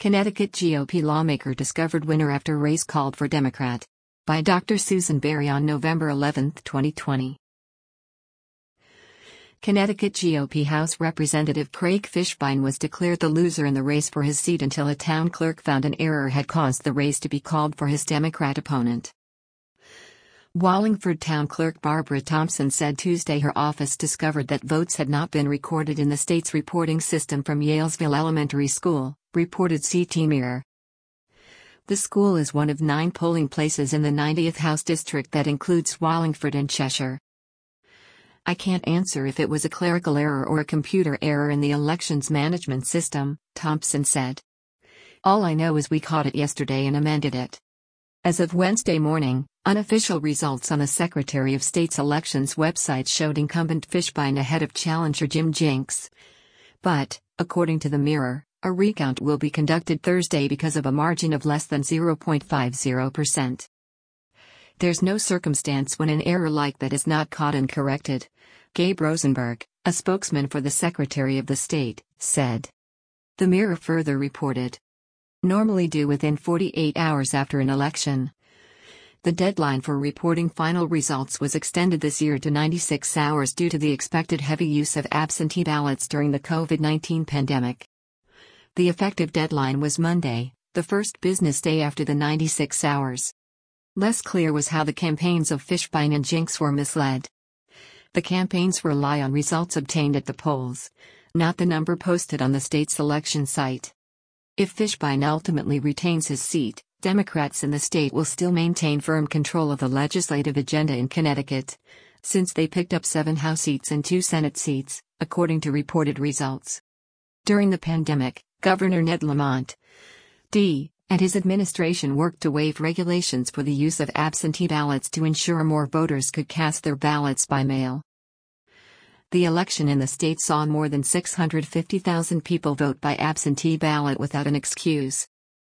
Connecticut GOP lawmaker discovered winner after race called for Democrat. By Dr. Susan Berry on November 11, 2020. Connecticut GOP House Representative Craig Fishbein was declared the loser in the race for his seat until a town clerk found an error had caused the race to be called for his Democrat opponent. Wallingford Town Clerk Barbara Thompson said Tuesday her office discovered that votes had not been recorded in the state's reporting system from Yalesville Elementary School, reported CT Mirror. The school is one of 9 polling places in the 90th House District that includes Wallingford and Cheshire. I can't answer if it was a clerical error or a computer error in the elections management system, Thompson said. All I know is we caught it yesterday and amended it. As of Wednesday morning, unofficial results on the Secretary of State's elections website showed incumbent Fishbein ahead of challenger Jim Jinks. But, according to the Mirror, a recount will be conducted Thursday because of a margin of less than 0.50%. There's no circumstance when an error like that is not caught and corrected, Gabe Rosenberg, a spokesman for the Secretary of the State, said. The Mirror further reported. Normally due within 48 hours after an election. The deadline for reporting final results was extended this year to 96 hours due to the expected heavy use of absentee ballots during the COVID-19 pandemic. The effective deadline was Monday, the first business day after the 96 hours. Less clear was how the campaigns of Fishbein and Jinks were misled. The campaigns rely on results obtained at the polls, not the number posted on the state's election site. If Fishbein ultimately retains his seat, Democrats in the state will still maintain firm control of the legislative agenda in Connecticut, since they picked up 7 House seats and 2 Senate seats, according to reported results. During the pandemic, Governor Ned Lamont, D., and his administration worked to waive regulations for the use of absentee ballots to ensure more voters could cast their ballots by mail. The election in the state saw more than 650,000 people vote by absentee ballot without an excuse.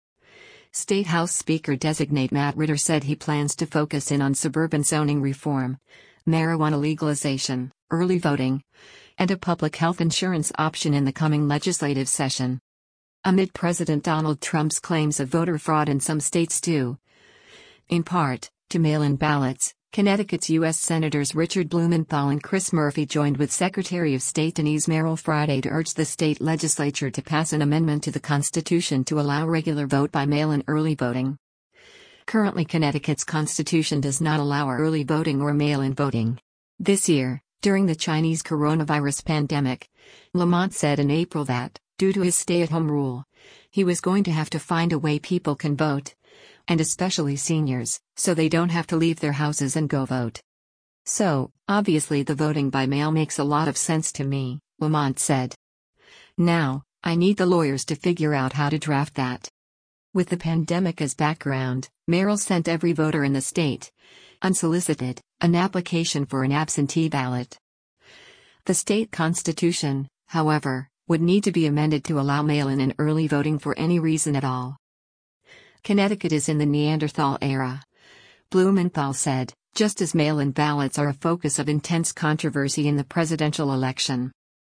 State House Speaker-designate Matt Ritter said he plans to focus in on suburban zoning reform, marijuana legalization, early voting, and a public health insurance option in the coming legislative session. Amid President Donald Trump's claims of voter fraud in some states due, in part, to mail-in ballots, Connecticut's U.S. Senators Richard Blumenthal and Chris Murphy joined with Secretary of State Denise Merrill Friday to urge the state legislature to pass an amendment to the Constitution to allow regular vote by mail-in early voting. Currently, Connecticut's Constitution does not allow early voting or mail-in voting. This year, during the Chinese coronavirus pandemic, Lamont said in April that, due to his stay-at-home rule, he was going to have to find a way people can vote, and especially seniors, so they don't have to leave their houses and go vote. So, obviously the voting by mail makes a lot of sense to me, Lamont said. Now, I need the lawyers to figure out how to draft that. With the pandemic as background, Merrill sent every voter in the state, unsolicited, an application for an absentee ballot. The state constitution, however, would need to be amended to allow mail-in and early voting for any reason at all. Connecticut is in the Neanderthal era, Blumenthal said, just as mail-in ballots are a focus of intense controversy in the presidential election.